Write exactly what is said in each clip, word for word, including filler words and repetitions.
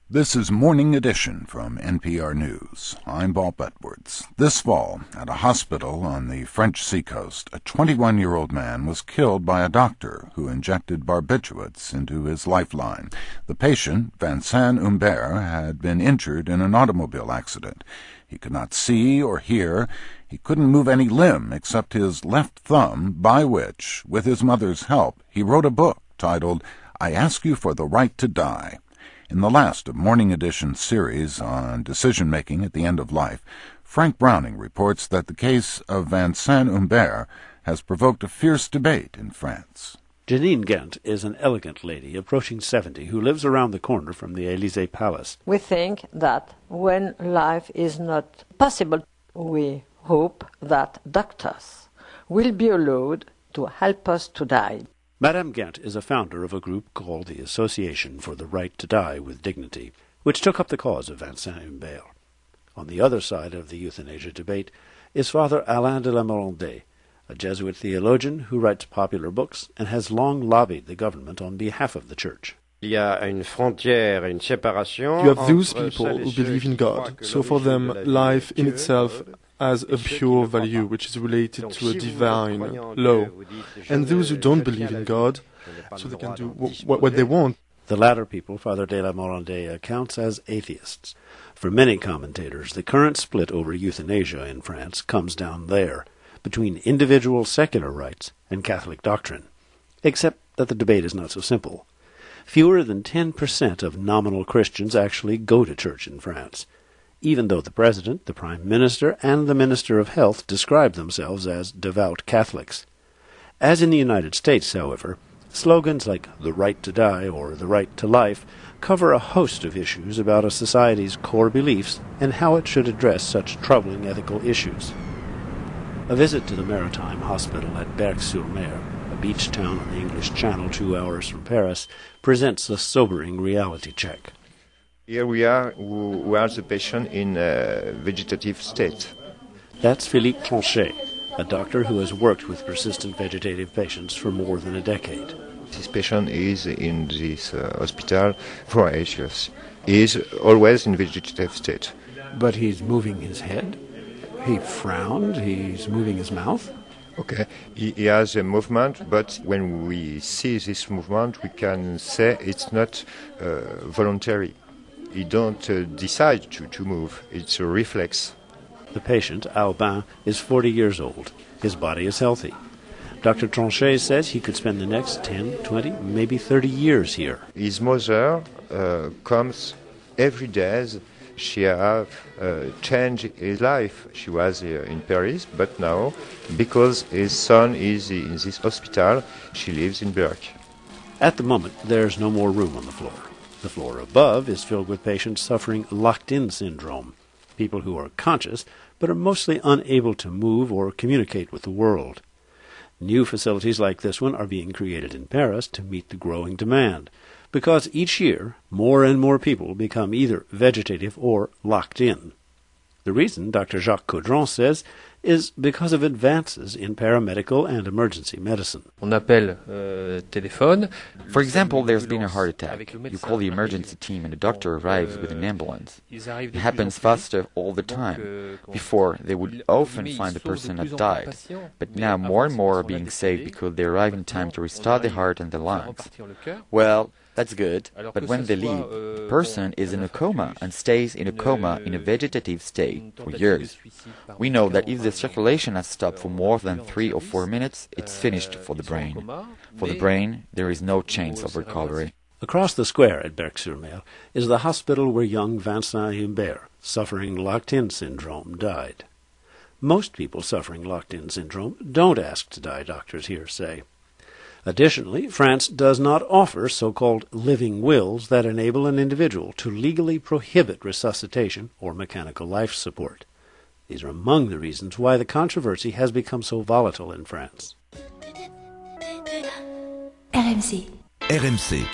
This is Morning Edition from N P R News. I'm Bob Edwards. This fall, at a hospital on the French seacoast, a twenty-one-year-old man was killed by a doctor who injected barbiturates into his lifeline. The patient, Vincent Humbert, had been injured in an automobile accident. He could not see or hear. He couldn't move any limb except his left thumb, by which, with his mother's help, he wrote a book titled, I Ask You for the Right to Die. In the last of Morning Edition's series on decision-making at the end of life, Frank Browning reports that the case of Vincent Humbert has provoked a fierce debate in France. Janine Ghent is an elegant lady approaching seventy who lives around the corner from the Élysée Palace. We think that when life is not possible, we hope that doctors will be allowed to help us to die. Madame Ghent is a founder of a group called the Association for the Right to Die with Dignity, which took up the cause of Vincent Humbert. On the other side of the euthanasia debate is Father Alain de la Morandais, a Jesuit theologian who writes popular books and has long lobbied the government on behalf of the Church. You have those people who believe in God, so for them life in itself has a pure value which is related to a divine law, and those who don't believe in God, so they can do w- what they want. The latter people Father de la Morandais accounts as atheists. For many commentators, the current split over euthanasia in France comes down there, between individual secular rights and Catholic doctrine, except that the debate is not so simple. Fewer than ten percent of nominal Christians actually go to church in France, even though the President, the Prime Minister, and the Minister of Health describe themselves as devout Catholics. As in the United States, however, slogans like the right to die or the right to life cover a host of issues about a society's core beliefs and how it should address such troubling ethical issues. A visit to the Maritime Hospital at Berck-sur-Mer, a beach town on the English Channel two hours from Paris, presents a sobering reality check. Here we are, who are the patient in a vegetative state. That's Philippe Tronchet, a doctor who has worked with persistent vegetative patients for more than a decade. This patient is in this uh, hospital for eight years. He is always in vegetative state. But he's moving his head. He frowned. He's moving his mouth. Okay, he, he has a movement, but when we see this movement, we can say it's not uh, voluntary. He don't uh, decide to, to move. It's a reflex. The patient, Albin, is forty years old. His body is healthy. Doctor Tronchet says he could spend the next ten, twenty, maybe thirty years here. His mother uh, comes every day. She has uh, changed his life. She was uh, in Paris, but now, because his son is in this hospital, she lives in Berck. At the moment, there's no more room on the floor. The floor above is filled with patients suffering locked-in syndrome, people who are conscious but are mostly unable to move or communicate with the world. New facilities like this one are being created in Paris to meet the growing demand, because each year more and more people become either vegetative or locked in. The reason, Doctor Jacques Caudron says, is because of advances in paramedical and emergency medicine. On appelle euh, téléphone. For example, there's been a heart attack. You call the emergency team and the doctor arrives with an ambulance. It happens faster all the time. Before, they would often find the person had died. But now more and more are being saved because they arrive in time to restart the heart and the lungs. Well, that's good, but when they leave, the person is in a coma and stays in a coma in a vegetative state for years. We know that if the circulation has stopped for more than three or four minutes, it's finished for the brain. For the brain, there is no chance of recovery. Across the square at Berck-sur-Mer is the hospital where young Vincent Humbert, suffering locked-in syndrome, died. Most people suffering locked-in syndrome don't ask to die, doctors here say. Additionally, France does not offer so-called living wills that enable an individual to legally prohibit resuscitation or mechanical life support. These are among the reasons why the controversy has become so volatile in France. R M C. R M C,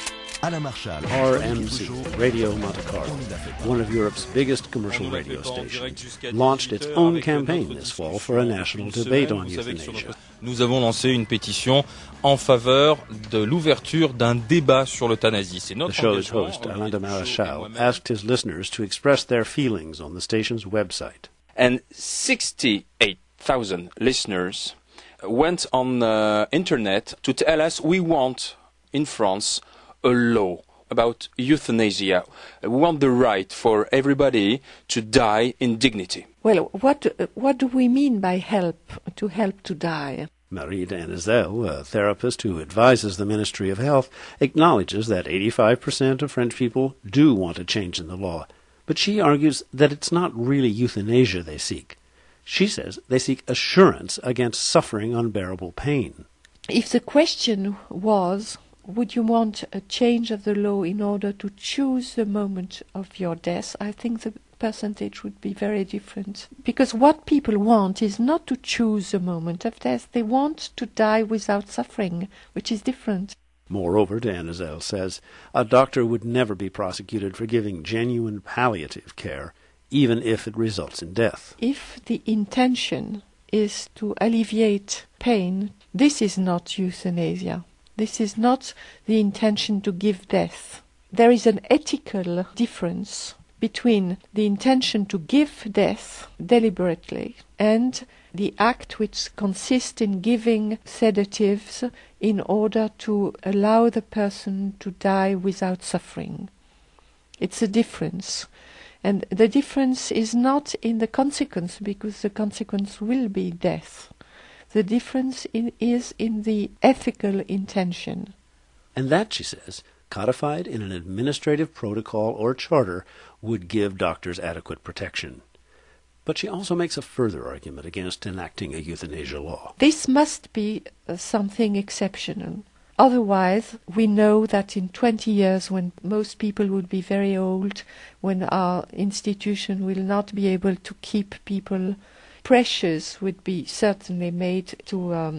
R M C, Radio Monte Carlo, one of Europe's biggest commercial radio stations, launched its own campaign this fall for a national debate on euthanasia. Nous avons lancé une pétition en faveur de l'ouverture d'un débat sur l'euthanasie. C'est notre The show's host, Alain de Maréchal, asked his listeners to express their feelings on the station's website. And sixty-eight thousand listeners went on the internet to tell us we want, in France, a law about euthanasia. We want the right for everybody to die in dignity. Well, what what do we mean by help, to help to die? Marie Danizel, a therapist who advises the Ministry of Health, acknowledges that eighty-five percent of French people do want a change in the law, but she argues that it's not really euthanasia they seek. She says they seek assurance against suffering unbearable pain. If the question was, would you want a change of the law in order to choose the moment of your death, I think the percentage would be very different. Because what people want is not to choose the moment of death. They want to die without suffering, which is different. Moreover, Danizel says, a doctor would never be prosecuted for giving genuine palliative care, even if it results in death. If the intention is to alleviate pain, this is not euthanasia. This is not the intention to give death. There is an ethical difference between the intention to give death deliberately and the act which consists in giving sedatives in order to allow the person to die without suffering. It's a difference. And the difference is not in the consequence, because the consequence will be death. The difference in, is in the ethical intention. And that, she says, codified in an administrative protocol or charter, would give doctors adequate protection. But she also makes a further argument against enacting a euthanasia law. This must be uh, something exceptional. Otherwise, we know that in twenty years, when most people would be very old, when our institution will not be able to keep people, pressures would be certainly made to um,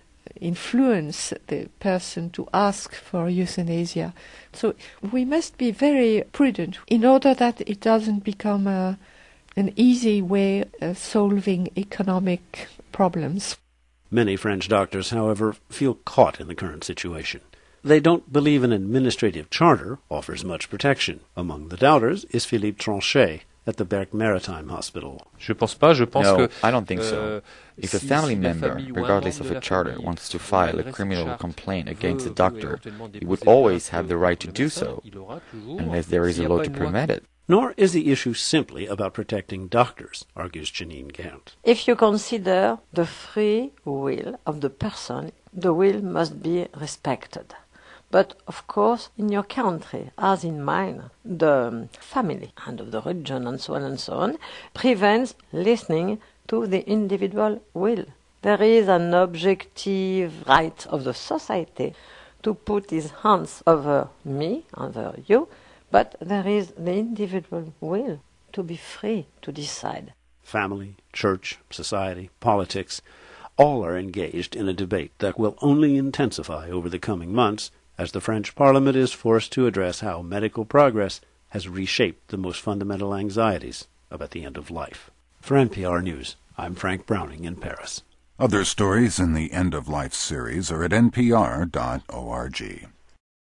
influence the person to ask for euthanasia. So we must be very prudent in order that it doesn't become a, an easy way of solving economic problems. Many French doctors, however, feel caught in the current situation. They don't believe an administrative charter offers much protection. Among the doubters is Philippe Tronchet at the Berck Maritime Hospital. Je pense pas, je pense no, que, I don't think so. Uh, if a family member, regardless of a charter, wants to file a criminal complaint against a doctor, he would always have the right to do so, unless there is a law to prevent it. Nor is the issue simply about protecting doctors, argues Janine Gant. If you consider the free will of the person, the will must be respected. But, of course, in your country, as in mine, the family and of the religion and so on and so on prevents listening to the individual will. There is an objective right of the society to put his hands over me, over you, but there is the individual will to be free to decide. Family, church, society, politics, all are engaged in a debate that will only intensify over the coming months as the French Parliament is forced to address how medical progress has reshaped the most fundamental anxieties about the end of life. For N P R News, I'm Frank Browning in Paris. Other stories in the End of Life series are at n p r dot org.